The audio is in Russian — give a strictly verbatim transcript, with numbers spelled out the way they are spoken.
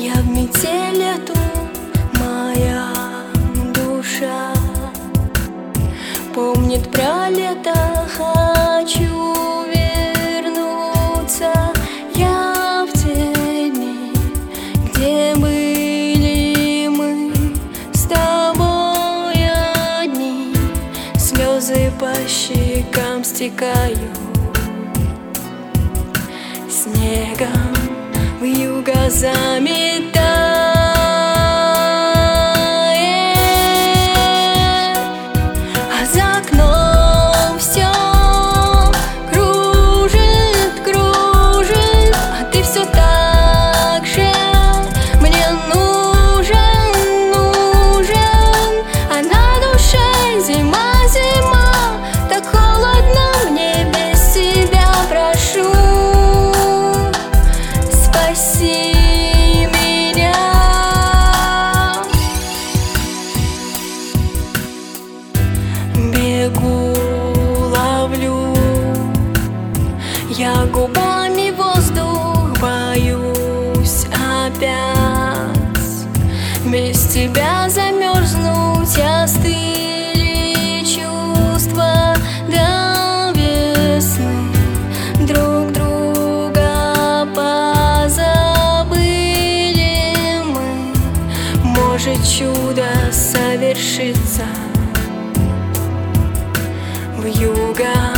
Я в метели тут, моя душа помнит про лето, хочу вернуться. Я в те дни, где были мы с тобой одни, слезы по щекам стекают снегом, вьюга заметает, а за окном все кружит, кружит, а ты все так же мне нужен, нужен, а на душе зима, зима, так холодно мне без тебя, прошу. Спаси меня. Бегу, ловлю я губами воздух, боюсь опять без тебя замерзнуть. Остыли чувства до весны, друг друга позабыли мы. Может, чудо совершится вьюга